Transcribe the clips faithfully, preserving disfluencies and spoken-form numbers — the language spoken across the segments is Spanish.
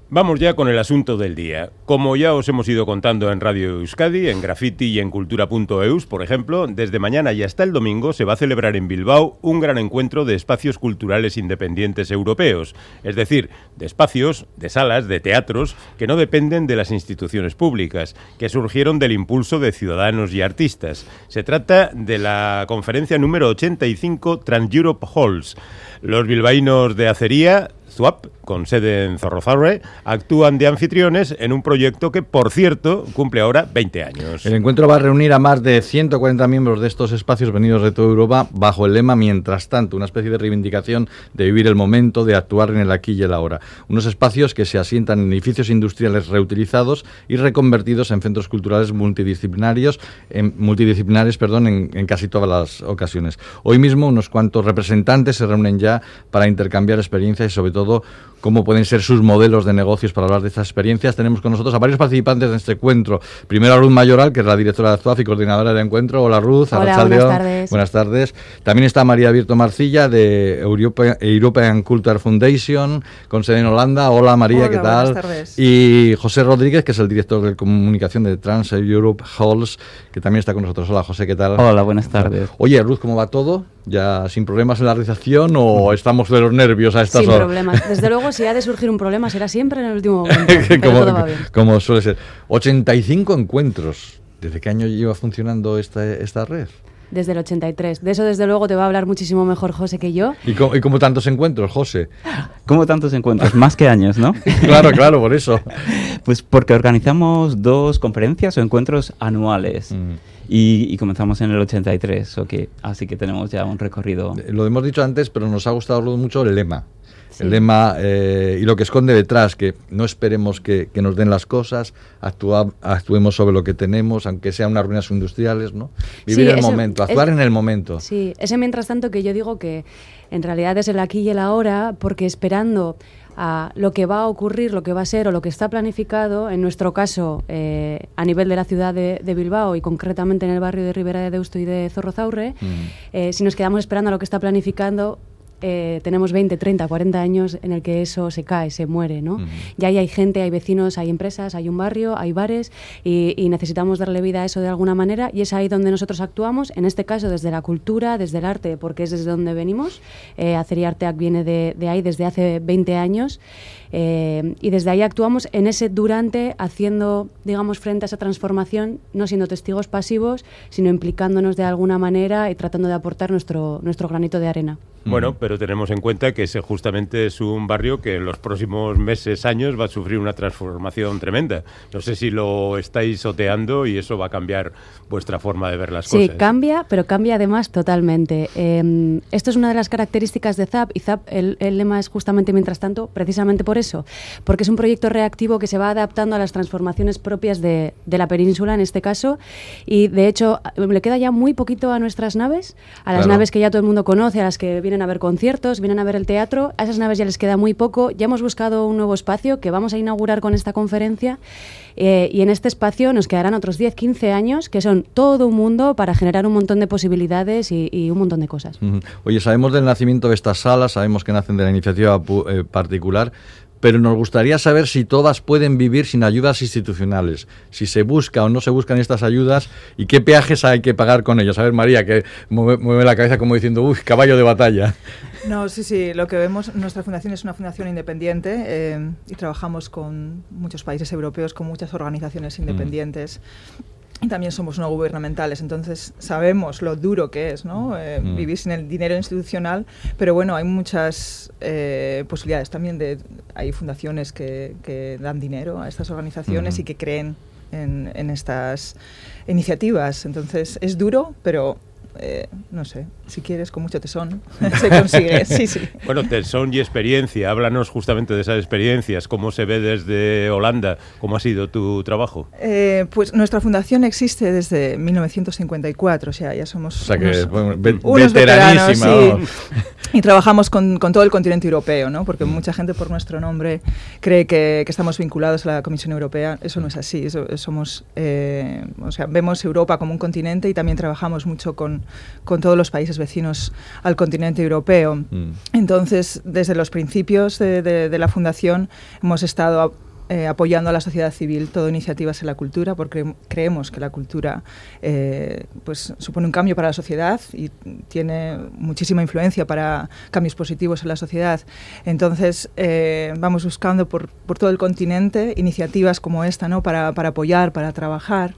Vamos ya con el asunto del día. Como ya os hemos ido contando en Radio Euskadi, en Graffiti y en Cultura punto eus, por ejemplo, desde mañana y hasta el domingo se va a celebrar en Bilbao un gran encuentro de espacios culturales independientes europeos, es decir, de espacios, de salas, de teatros que no dependen de las instituciones públicas, que surgieron del impulso de ciudadanos y artistas. Se trata de la conferencia número ochenta y cinco Trans-Europe Halls. Los bilbaínos de Acería, Zuap, con sede en Zorrozaurre, actúan de anfitriones en un proyecto que, por cierto, cumple ahora veinte años. El encuentro va a reunir a más de ciento cuarenta miembros de estos espacios venidos de toda Europa bajo el lema Mientras tanto, una especie de reivindicación de vivir el momento, de actuar en el aquí y el ahora. Unos espacios que se asientan en edificios industriales reutilizados y reconvertidos en centros culturales multidisciplinarios, en, multidisciplinares perdón, en, en casi todas las ocasiones. Hoy mismo unos cuantos representantes se reúnen ya para intercambiar experiencias y sobre todo cómo pueden ser sus modelos de negocios para hablar de estas experiencias. Tenemos con nosotros a varios participantes de este encuentro. Primero a Ruth Mayoral, que es la directora de Zuap y coordinadora del encuentro. Hola Ruth. Hola, buenas tardes. Buenas tardes. También está María Virto Marcilla de Europe, European Culture Foundation, con sede en Holanda. Hola María, Hola, ¿qué tal? Buenas tardes. Y José Rodríguez, que es el director de comunicación de Trans-Europe Halls, que también está con nosotros. Hola José, ¿qué tal? Hola, buenas tardes. Oye Ruth, ¿cómo va todo? ¿Ya sin problemas en la realización o estamos de los nervios a estas Sin horas? Sin problemas. Desde luego, si ha de surgir un problema, será siempre en el último momento, pero como, todo va bien. Como suele ser. ochenta y cinco encuentros. ¿Desde qué año lleva funcionando esta, esta red? Desde el ochenta y tres. De eso, desde luego, te va a hablar muchísimo mejor José que yo. ¿Y cómo, y cómo tantos encuentros, José? ¿Cómo tantos encuentros? Más que años, ¿no? Claro, claro, por eso. Pues porque organizamos dos conferencias o encuentros anuales. Mm. Y, y comenzamos en el ochenta y tres, okay. Así que tenemos ya un recorrido. Lo hemos dicho antes, pero nos ha gustado mucho el lema. Sí. El lema eh, y lo que esconde detrás, que no esperemos que, que nos den las cosas, actúa, actuemos sobre lo que tenemos, aunque sean unas ruinas industriales, ¿no? Vivir sí, el ese, momento, actuar es, en el momento. Sí, ese mientras tanto que yo digo que en realidad es el aquí y el ahora, porque esperando a lo que va a ocurrir, lo que va a ser o lo que está planificado, en nuestro caso eh, a nivel de la ciudad de, de Bilbao y concretamente en el barrio de Ribera de Deusto y de Zorrozaurre, mm. eh, si nos quedamos esperando a lo que está planificando, Eh, tenemos veinte, treinta, cuarenta años en el que eso se cae, se muere, ¿no? Uh-huh. Ya ahí hay gente, hay vecinos, hay empresas, hay un barrio, hay bares y, y necesitamos darle vida a eso de alguna manera y es ahí donde nosotros actuamos, en este caso desde la cultura, desde el arte, porque es desde donde venimos. eh, Acería Arteac viene de, de ahí desde hace veinte años eh, y desde ahí actuamos en ese durante, haciendo, digamos, frente a esa transformación, no siendo testigos pasivos, sino implicándonos de alguna manera y tratando de aportar nuestro, nuestro granito de arena. Bueno, pero tenemos en cuenta que ese justamente es un barrio que en los próximos meses, años, va a sufrir una transformación tremenda. No sé si lo estáis oteando y eso va a cambiar vuestra forma de ver las sí, cosas. Sí, cambia, pero cambia además totalmente. Eh, esto es una de las características de Zuap y Zuap, el, el lema es justamente mientras tanto, precisamente por eso, porque es un proyecto reactivo que se va adaptando a las transformaciones propias de, de la península, en este caso, y de hecho le queda ya muy poquito a nuestras naves, a las claro. naves que ya todo el mundo conoce, a las que vienen a ver conciertos, vienen a ver el teatro, a esas naves ya les queda muy poco. Ya hemos buscado un nuevo espacio que vamos a inaugurar con esta conferencia eh, y en este espacio nos quedarán otros diez, quince años que son todo un mundo para generar un montón de posibilidades y, y un montón de cosas. Uh-huh. Oye, sabemos del nacimiento de estas salas, sabemos que nacen de la iniciativa eh, particular, pero nos gustaría saber si todas pueden vivir sin ayudas institucionales, si se busca o no se buscan estas ayudas y qué peajes hay que pagar con ellos. A ver, María, que mueve, mueve la cabeza como diciendo, uy, caballo de batalla. No, sí, sí, lo que vemos, nuestra fundación es una fundación independiente eh, y trabajamos con muchos países europeos, con muchas organizaciones independientes. Mm. Y también somos no gubernamentales, entonces sabemos lo duro que es, ¿no? Eh, mm. vivir sin el dinero institucional, pero bueno, hay muchas eh, posibilidades también de, hay fundaciones que, que dan dinero a estas organizaciones mm. y que creen en, en estas iniciativas, entonces es duro, pero eh, no sé, si quieres con mucho tesón se consigue, sí, sí. Bueno, tesón y experiencia, háblanos justamente de esas experiencias, cómo se ve desde Holanda, cómo ha sido tu trabajo. Eh, pues nuestra fundación existe desde mil novecientos cincuenta y cuatro, o sea, ya somos o sea que, unos, bueno, ve, unos veteranos, sí. Y trabajamos con, con todo el continente europeo, ¿no? Porque mm. mucha gente por nuestro nombre cree que, que estamos vinculados a la Comisión Europea, eso no es así, eso, somos, eh, o sea, vemos Europa como un continente y también trabajamos mucho con con todos los países vecinos al continente europeo. Mm. Entonces, desde los principios de, de, de la Fundación hemos estado a, Eh, apoyando a la sociedad civil, todo iniciativas en la cultura, porque creemos que la cultura eh, pues, supone un cambio para la sociedad y tiene muchísima influencia para cambios positivos en la sociedad. Entonces, eh, vamos buscando por, por todo el continente iniciativas como esta, ¿no? para, para apoyar, para trabajar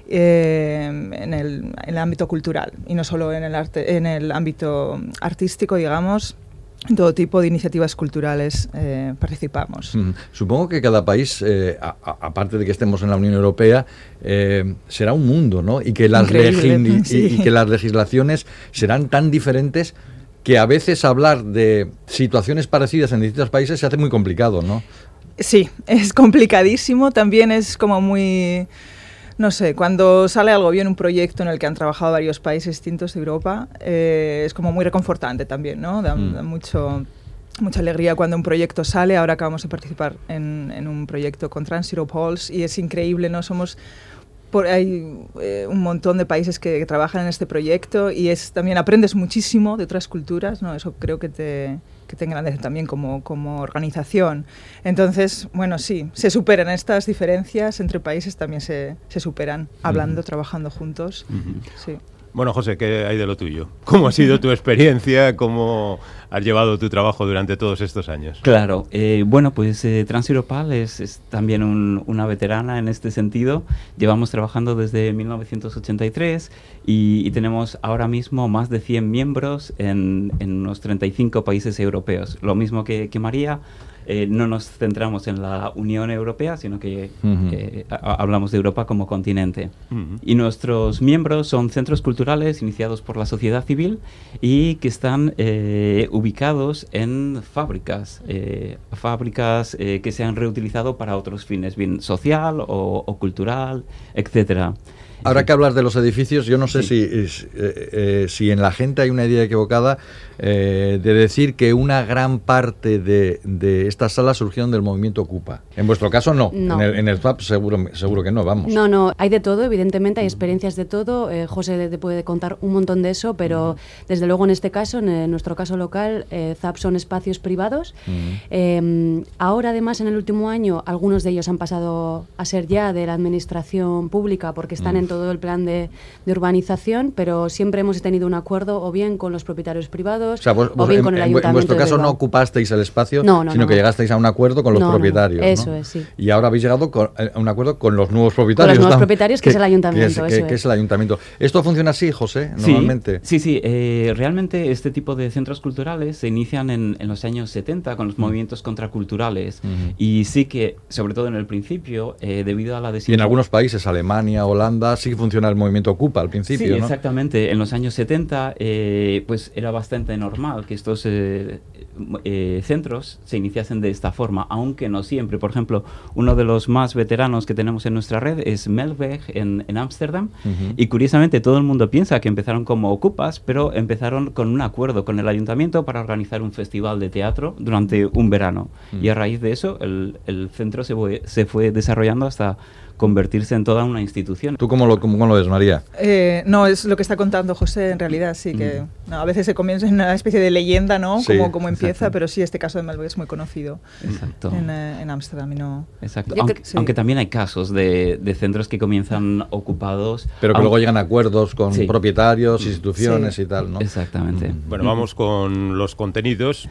eh, en, el, en el ámbito cultural, y no solo en el, arte, en el ámbito artístico, digamos. En todo tipo de iniciativas culturales eh, participamos. Mm. Supongo que cada país, eh, a, a, aparte de que estemos en la Unión Europea, eh, será un mundo, ¿no? Y que, las legi- sí. y, y que las legislaciones serán tan diferentes que a veces hablar de situaciones parecidas en distintos países se hace muy complicado, ¿no? Sí, es complicadísimo. También es como muy... No sé, cuando sale algo bien, un proyecto en el que han trabajado varios países distintos de Europa, eh, es como muy reconfortante también, ¿no? Da, mm. da mucho, mucha alegría cuando un proyecto sale. Ahora acabamos de participar en, en un proyecto con Trans-Europe Halls y es increíble, ¿no? Somos... Por, hay eh, un montón de países que, que trabajan en este proyecto y es también aprendes muchísimo de otras culturas, ¿no? Eso creo que te, que te engrandece también como, como organización. Entonces, bueno, sí, se superan estas diferencias entre países, también se, se superan hablando, uh-huh. trabajando juntos. Uh-huh. Sí. Bueno, José, ¿qué hay de lo tuyo? ¿Cómo ha sido tu experiencia? ¿Cómo has llevado tu trabajo durante todos estos años? Claro, eh, bueno, pues eh, Trans-Europal es, es también un, una veterana en este sentido. Llevamos trabajando desde mil novecientos ochenta y tres y, y tenemos ahora mismo más de cien miembros en, en unos treinta y cinco países europeos. Lo mismo que, que María. Eh, no nos centramos en la Unión Europea, sino que uh-huh. eh, a, hablamos de Europa como continente. Uh-huh. Y nuestros miembros son centros culturales iniciados por la sociedad civil y que están eh, ubicados en fábricas, eh, fábricas eh, que se han reutilizado para otros fines, bien social o, o cultural, etcétera. Ahora que hablas de los edificios, yo no sé sí. si, eh, eh, si en la gente hay una idea equivocada eh, de decir que una gran parte de, de estas salas surgieron del movimiento Ocupa. En vuestro caso no, no. en el, en el F A P seguro, seguro que no, vamos. No, no, hay de todo, evidentemente hay experiencias de todo. Eh, José te puede contar un montón de eso, pero uh-huh. desde luego en este caso, en, en nuestro caso local, eh, Z A P son espacios privados. Uh-huh. Eh, ahora además en el último año algunos de ellos han pasado a ser ya de la administración pública porque están uh-huh. en todo el plan de, de urbanización, pero siempre hemos tenido un acuerdo o bien con los propietarios privados o, sea, vos, vos o bien en, con el en, ayuntamiento. En vuestro caso de no ocupasteis el espacio, no, no, sino no, que no. llegasteis a un acuerdo con los no, propietarios. No, eso ¿no? es, sí. Y ahora habéis llegado con, a un acuerdo con los nuevos propietarios. Con los nuevos ¿no? propietarios, que, que es el ayuntamiento. Que es, eso que, que es. es el ayuntamiento. ¿Esto funciona así, José, sí, normalmente? Sí, sí. Eh, realmente este tipo de centros culturales se inician en, en los años setenta con los mm. movimientos contraculturales. Mm-hmm. Y sí que, sobre todo en el principio, eh, debido a la desinformación... Y en algunos países, Alemania, Holanda, sí que funciona el movimiento Ocupa al principio, sí, ¿no? Exactamente. En los años setenta, eh, pues era bastante normal que estos eh, eh, centros se iniciasen de esta forma, aunque no siempre. Por ejemplo, uno de los más veteranos que tenemos en nuestra red es Melweg en Ámsterdam, uh-huh. y curiosamente todo el mundo piensa que empezaron como ocupas, pero empezaron con un acuerdo con el ayuntamiento para organizar un festival de teatro durante un verano. Uh-huh. Y a raíz de eso, el, el centro se fue, se fue desarrollando hasta convertirse en toda una institución. ¿Tú cómo lo, cómo lo ves, María? Eh, no, es lo que está contando José, en realidad, sí, que mm. no, a veces se comienza en una especie de leyenda, ¿no? Sí, como, como empieza, exacto. pero sí, este caso de Melweg es muy conocido. Exacto. En Ámsterdam y no... Exacto. Aunque, sí. aunque también hay casos de, de centros que comienzan ocupados... Pero que aunque, luego llegan a acuerdos con sí. propietarios, instituciones sí. y tal, ¿no? Exactamente. Mm. Bueno, vamos con los contenidos.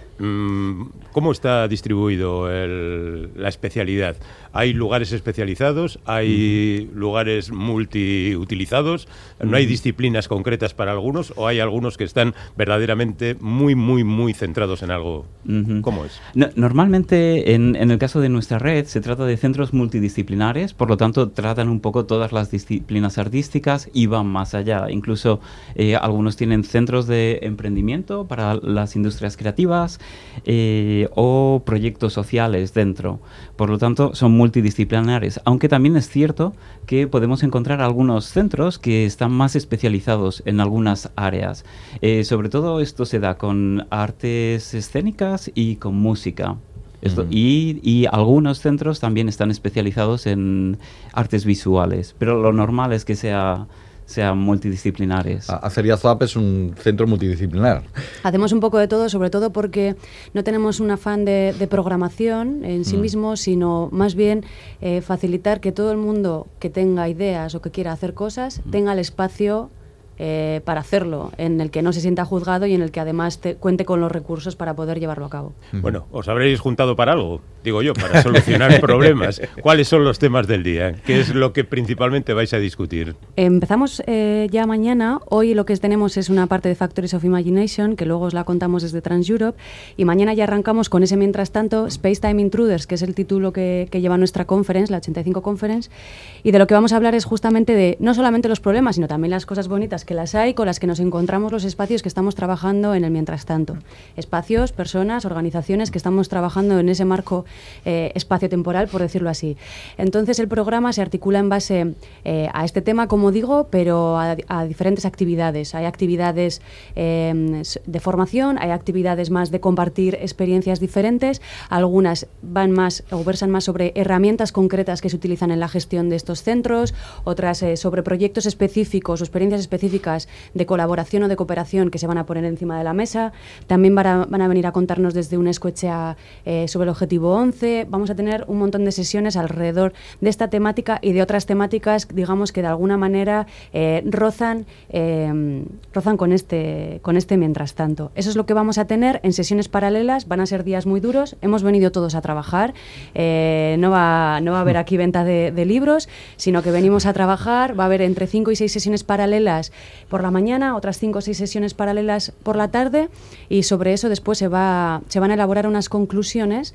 ¿Cómo está distribuido el, la especialidad? ¿Hay lugares especializados? ¿Hay uh-huh. lugares multiutilizados? ¿No uh-huh. hay disciplinas concretas para algunos? ¿O hay algunos que están verdaderamente muy, muy, muy centrados en algo? Uh-huh. ¿Cómo es? No, normalmente, en, en el caso de nuestra red, se trata de centros multidisciplinares, por lo tanto, tratan un poco todas las disciplinas artísticas y van más allá. Incluso eh, algunos tienen centros de emprendimiento para las industrias creativas eh, o proyectos sociales dentro. Por lo tanto, son multidisciplinares, aunque también es cierto que podemos encontrar algunos centros que están más especializados en algunas áreas. Eh, sobre todo esto se da con artes escénicas y con música. Esto, uh-huh. y, y algunos centros también están especializados en artes visuales, pero lo normal es que sea sean multidisciplinares. Acería Zoap es un centro multidisciplinar. Hacemos un poco de todo, sobre todo porque no tenemos un afán de, de programación en sí mm. mismo, sino más bien eh, facilitar que todo el mundo que tenga ideas o que quiera hacer cosas mm. tenga el espacio Eh, para hacerlo, en el que no se sienta juzgado y en el que además te, cuente con los recursos para poder llevarlo a cabo. Bueno, os habréis juntado para algo, digo yo, para solucionar problemas. ¿Cuáles son los temas del día? ¿Qué es lo que principalmente vais a discutir? Empezamos eh, ya mañana. Hoy lo que tenemos es una parte de Factories of Imagination, que luego os la contamos desde Trans Europe, y mañana ya arrancamos con ese mientras tanto, Space Time Intruders, que es el título que, que lleva nuestra conference, la ochenta y cinco Conference, y de lo que vamos a hablar es justamente de no solamente los problemas, sino también las cosas bonitas que las hay, con las que nos encontramos los espacios que estamos trabajando en el mientras tanto. Espacios, personas, organizaciones que estamos trabajando en ese marco eh, espacio-temporal, por decirlo así. Entonces el programa se articula en base eh, a este tema, como digo, pero a, a diferentes actividades. Hay actividades eh, de formación, hay actividades más de compartir experiencias diferentes, algunas van más o versan más sobre herramientas concretas que se utilizan en la gestión de estos centros, otras eh, sobre proyectos específicos o experiencias específicas de colaboración o de cooperación que se van a poner encima de la mesa. También van a, van a venir a contarnos desde un Escucha eh, sobre el objetivo once. Vamos a tener un montón de sesiones alrededor de esta temática y de otras temáticas, digamos, que de alguna manera eh, rozan, eh, rozan con este, con este mientras tanto. Eso es lo que vamos a tener en sesiones paralelas. Van a ser días muy duros. Hemos venido todos a trabajar. Eh, no, va, no va a haber aquí venta de, de libros, sino que venimos a trabajar. Va a haber entre cinco y seis sesiones paralelas por la mañana, otras cinco o seis sesiones paralelas por la tarde, y sobre eso después se, va, se van a elaborar unas conclusiones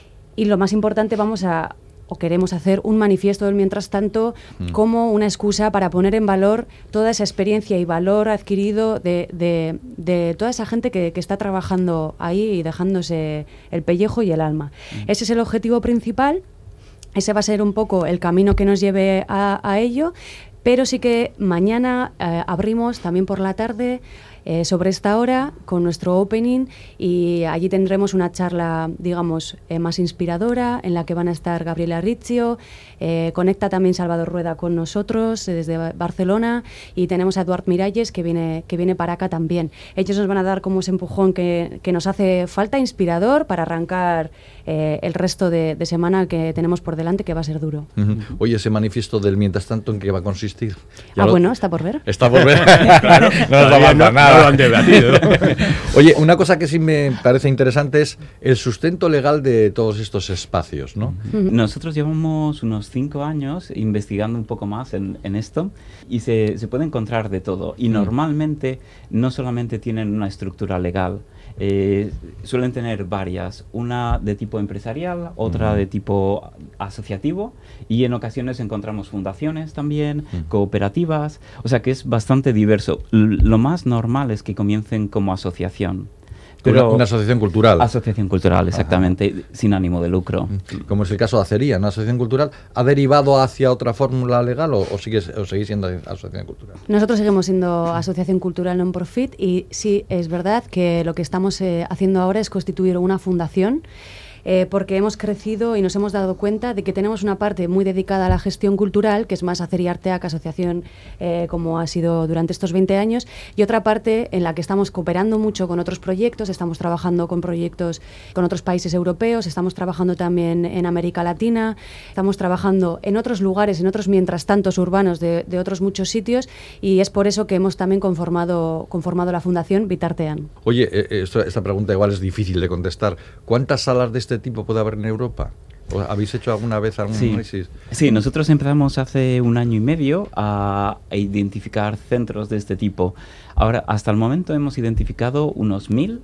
y lo más importante, vamos a o queremos hacer un manifiesto del mientras tanto mm. como una excusa para poner en valor toda esa experiencia y valor adquirido de, de, de toda esa gente que, que está trabajando ahí y dejándose el pellejo y el alma. Mm. Ese es el objetivo principal, ese va a ser un poco el camino que nos lleve a, a ello. Pero sí que mañana eh, abrimos también por la tarde eh, sobre esta hora con nuestro opening, y allí tendremos una charla, digamos, eh, más inspiradora en la que van a estar Gabriela Riccio, eh, conecta también Salvador Rueda con nosotros eh, desde Barcelona, y tenemos a Eduard Miralles que viene, que viene para acá también. Ellos nos van a dar como ese empujón que, que nos hace falta, inspirador, para arrancar eh, el resto de, de semana que tenemos por delante, que va a ser duro. Uh-huh. Oye, ese manifiesto del mientras tanto, ¿en qué va a consistir? Ya ah, lo... bueno, está por ver. Está por ver. Claro, no nos va a no, nada. No lo han debatido. Oye, una cosa que sí me parece interesante es el sustento legal de todos estos espacios, ¿no? Uh-huh. Nosotros llevamos unos cinco años investigando un poco más en, en esto, y se, se puede encontrar de todo. Y uh-huh. normalmente no solamente tienen una estructura legal, Eh, suelen tener varias, una de tipo empresarial, otra uh-huh. de tipo asociativo, y en ocasiones encontramos fundaciones también, uh-huh. cooperativas, o sea que es bastante diverso. L- lo más normal es que comiencen como asociación. Pero una, una asociación cultural. Asociación cultural, exactamente, Ajá. sin ánimo de lucro. Como es el caso de Acería, una asociación cultural. ¿Ha derivado hacia otra fórmula legal o, o, sigue, o seguís siendo asociación cultural? Nosotros seguimos siendo asociación cultural non-profit, y sí, es verdad que lo que estamos eh, haciendo ahora es constituir una fundación, Eh, porque hemos crecido y nos hemos dado cuenta de que tenemos una parte muy dedicada a la gestión cultural, que es más Acería Arteac, asociación eh, como ha sido durante estos veinte años, y otra parte en la que estamos cooperando mucho con otros proyectos, estamos trabajando con proyectos con otros países europeos, estamos trabajando también en América Latina, estamos trabajando en otros lugares, en otros mientras tantos urbanos de, de otros muchos sitios, y es por eso que hemos también conformado, conformado la Fundación Bitartean. Oye, eh, esto, esta pregunta igual es difícil de contestar. ¿Cuántas salas de este tipo puede haber en Europa? ¿Habéis hecho alguna vez algún sí. análisis? Sí, nosotros empezamos hace un año y medio a, a identificar centros de este tipo. Ahora, hasta el momento hemos identificado unos mil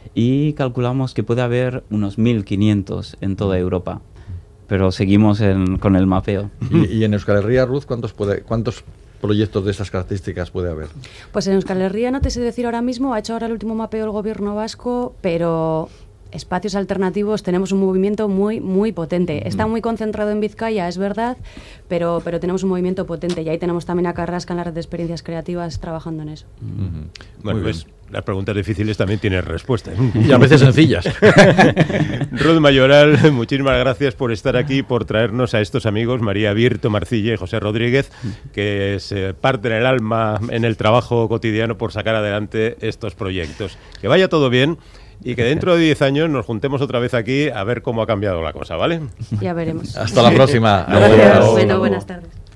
y calculamos que puede haber unos mil quinientos en toda Europa. Pero seguimos en, con el mapeo. ¿Y, y en Euskal Herria, Ruth, cuántos puede, cuántos proyectos de estas características puede haber? Pues en Euskal Herria no te sé decir ahora mismo, ha hecho ahora el último mapeo el gobierno vasco, pero espacios alternativos tenemos un movimiento muy, muy potente. Está muy concentrado en Vizcaya, es verdad, pero, pero tenemos un movimiento potente y ahí tenemos también a Carrasca en la red de experiencias creativas trabajando en eso. Uh-huh. Bueno, pues las preguntas difíciles también tienen respuestas. Y a veces sencillas. Ruth Mayoral, muchísimas gracias por estar aquí, por traernos a estos amigos, María Virto Marcilla y José Rodríguez, que se parten el alma en el trabajo cotidiano por sacar adelante estos proyectos. Que vaya todo bien. Y que dentro de diez años nos juntemos otra vez aquí a ver cómo ha cambiado la cosa, ¿vale? Ya veremos. Hasta la próxima. Gracias. Bueno, buenas